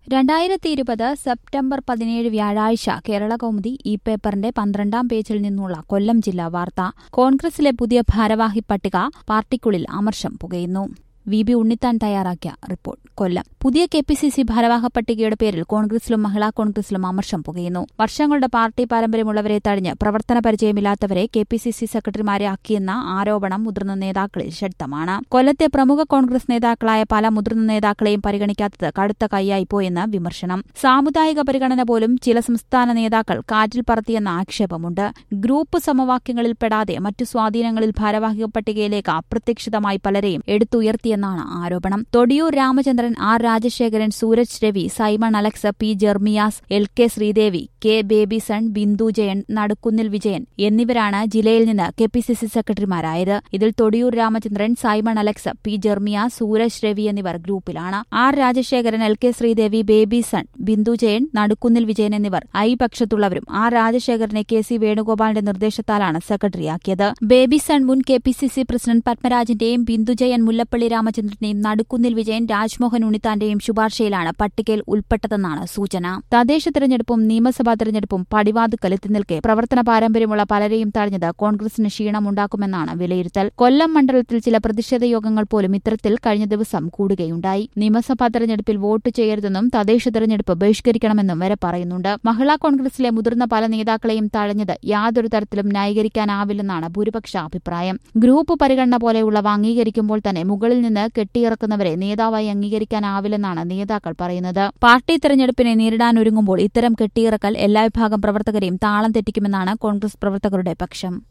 2020 September 17 വ്യാഴാഴ്ച കേരളകൗമുദി ഈ പേപ്പറിന്റെ 12-ാം പേജിൽ നിന്നുള്ള കൊല്ലം ജില്ലാ വാർത്ത. കോൺഗ്രസിലെ പുതിയ ഭാരവാഹി പട്ടിക പാർട്ടിക്കുള്ളിൽ അമർഷം പുകയുന്നു. വി.ബി. ഉണ്ണിത്താൻ തയ്യാറാക്കിയ റിപ്പോർട്ട്. കൊല്ലം. പുതിയ കെ.പി.സി.സി ഭാരവാഹ പട്ടികയുടെ പേരിൽ കോൺഗ്രസിലും മഹിളാ കോൺഗ്രസിലും അമർഷം പുകയുന്നു. വർഷങ്ങളുടെ പാർട്ടി പാരമ്പര്യമുള്ളവരെ തഴഞ്ഞ് പ്രവർത്തന പരിചയമില്ലാത്തവരെ കെ.പി.സി.സി സെക്രട്ടറിമാരെ ആക്കിയെന്ന ആരോപണം മുതിർന്ന നേതാക്കളിൽ ശക്തമാണ്. കൊല്ലത്തെ പ്രമുഖ കോൺഗ്രസ് നേതാക്കളായ പല മുതിർന്ന നേതാക്കളെയും പരിഗണിക്കാത്തത് കടുത്ത കൈയായിപ്പോയെന്ന് വിമർശനം. സാമുദായിക പരിഗണന പോലും ചില സംസ്ഥാന നേതാക്കൾ കാറ്റിൽ പറത്തിയെന്ന ആക്ഷേപമുണ്ട്. ഗ്രൂപ്പ് സമവാക്യങ്ങളിൽപ്പെടാതെ മറ്റു സ്വാധീനങ്ങളിൽ ഭാരവാഹിക പട്ടികയിലേക്ക് അപ്രതീക്ഷിതമായി പലരെയും എടുത്തുയർത്തിയെന്നാണ് ആരോപണം. Thodiyoor Ramachandran, R Rajasekharan, Suraj Ravi, Simon Alex, P Jermias, L K. Sreedevi, K Babyson, Bindu Jayan, Nadukkunnil Vijayan എന്നിവരാണ് ജില്ലയിൽ നിന്ന് കെ.പി.സി.സി സെക്രട്ടറിമാരായത്. ഇതിൽ Thodiyoor Ramachandran, Simon Alex, P Jermias, Suraj Ravi എന്നിവർ ഗ്രൂപ്പിലാണ്. R Rajasekharan, L K. ശ്രീദേവി, ബേബിസൺ, ബിന്ദു ജയൻ, നടുക്കുന്നിൽ വിജയൻ എന്നിവർ ഐ പക്ഷത്തുള്ളവരും. ആർ രാജശേഖരനെ കെ.സി. വേണുഗോപാലിന്റെ നിർദ്ദേശത്താലാണ് സെക്രട്ടറിയാക്കിയത്. ബേബിസൺ മുൻ കെ.പി.സി.സി പ്രസിഡന്റ് പത്മരാജന്റെയും ബിന്ദുജയൻ മുല്ലപ്പള്ളി രാമചന്ദ്രന്റെയും നടുക്കുന്നിൽ വിജയൻ രാജ്മോഹൻ ഉണ്ണിത്താന്റെയും ശുപാർശയിലാണ് പട്ടികയിൽ ഉൾപ്പെട്ടതെന്നാണ് സൂചന. തദ്ദേശ തെരഞ്ഞെടുപ്പും നിയമസഭാ തെരഞ്ഞെടുപ്പും പടിവാതുക്കലെത്തി നിൽക്കെ പ്രവർത്തന പാരമ്പര്യമുള്ള പലരെയും തഴഞ്ഞത് കോൺഗ്രസിന് ക്ഷീണമുണ്ടാക്കുമെന്നാണ് വിലയിരുത്തൽ. കൊല്ലം മണ്ഡലത്തിൽ ചില പ്രതിഷേധ യോഗങ്ങൾ പോലും ഇത്തരത്തിൽ കഴിഞ്ഞ ദിവസം കൂടുകയുണ്ടായി. നിയമസഭാ തെരഞ്ഞെടുപ്പിൽ വോട്ട് ചെയ്യരുതെന്നും തദ്ദേശ തെരഞ്ഞെടുപ്പ് ബഹിഷ്കരിക്കണമെന്നും വരെ പറയുന്നുണ്ട്. മഹിളാ കോൺഗ്രസിലെ മുതിർന്ന പല നേതാക്കളെയും തഴഞ്ഞത് യാതൊരു തരത്തിലും ന്യായീകരിക്കാനാവില്ലെന്നാണ് ഭൂരിപക്ഷ അഭിപ്രായം. ഗ്രൂപ്പ് പരിഗണന പോലെയുള്ളവ അംഗീകരിക്കുമ്പോൾ തന്നെ മുകളിൽ നിന്ന് കെട്ടിയിറക്കുന്നവരെ നേതാവായി അംഗീകരിക്കാനാവില്ലെന്നാണ് നേതാക്കൾ പറയുന്നത്. പാർട്ടി തെരഞ്ഞെടുപ്പിനെ നേരിടാനൊരുങ്ങുമ്പോൾ ഇത്തരം കെട്ടിയിറക്കൽ എല്ലാ വിഭാഗം പ്രവർത്തകരെയും താളം തെറ്റിക്കുമെന്നാണ് കോൺഗ്രസ് പ്രവർത്തകരുടെ പക്ഷം.